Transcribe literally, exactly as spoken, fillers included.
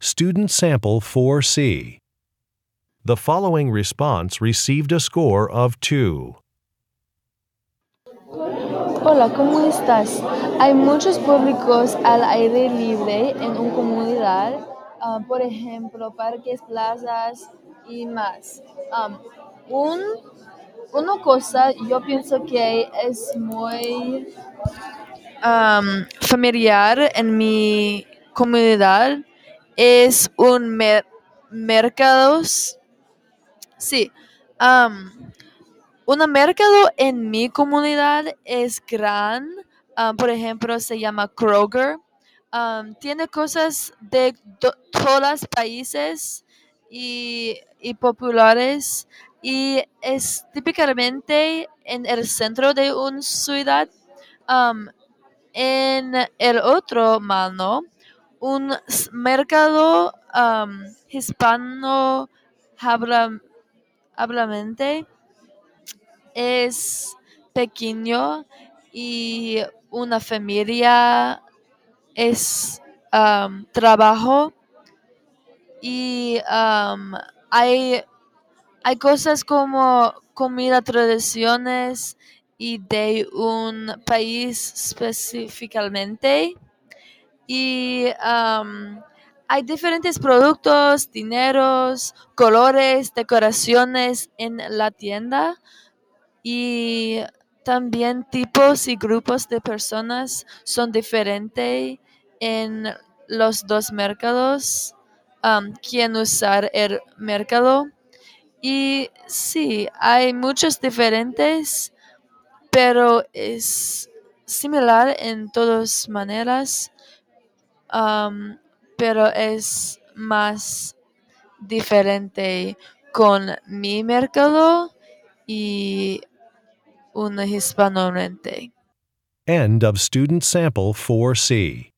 Student Sample four C. The following response received a score of two. Hola, ¿cómo estás? Hay muchos públicos al aire libre en una comunidad, ah, por ejemplo, parques, plazas y más. Um, un, una cosa yo pienso que es muy um, familiar en mi comunidad es un mer- mercados. Sí. um, Un mercado en mi comunidad es gran. Ah, por ejemplo, se llama Kroger. Am, tiene cosas de to- todos los países y, y populares. Y es típicamente en el centro de una ciudad. Am, en el otro mano, un s- mercado am, hispano habla, hablamente es pequeño y una familia es um, trabajo y um, hay, hay cosas como comida, tradiciones y de un país específicamente y um, hay diferentes productos, dineros, colores, decoraciones en la tienda. Y también tipos y grupos de personas son diferentes en los dos mercados. Um, quién usar el mercado. Y sí, hay muchos diferentes, pero es similar en todas maneras. Um, pero es más diferente con mi mercado y una hispanohablante. End of Student Sample four C.